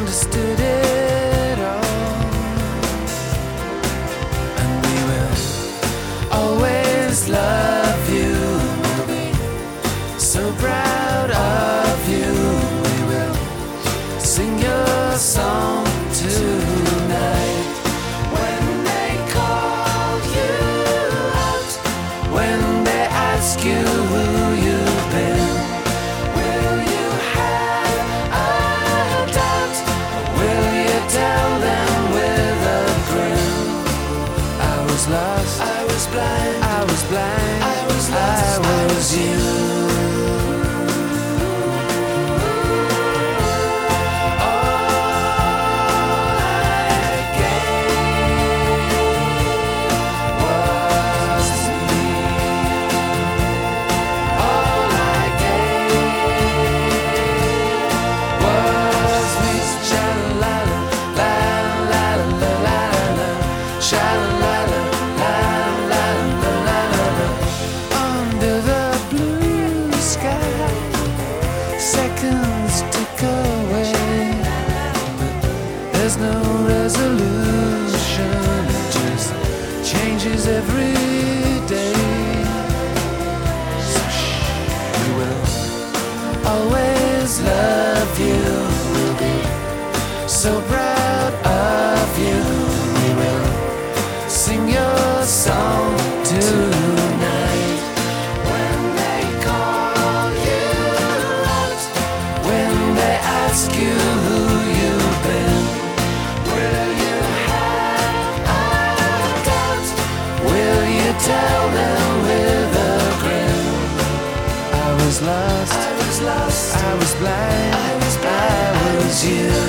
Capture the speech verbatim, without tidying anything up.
understood it all, and we will always love you. We'll be so proud of you. We will sing your song tonight. When they call you out, when they ask you who you've been, will you have a doubt? Will you tell them with a grin? I was lost, I was blind, I was blind, I was lost, I was you. Seconds tick away, there's no resolution, it just changes every day. So shh, we will always love you. We'll be so proud of you. We will sing your song tonight. When they call you out, when they ask you who you've been, will you have a doubt? Will you tell them with a grin? I was lost, I was lost, I was blind, I was blind, I was you.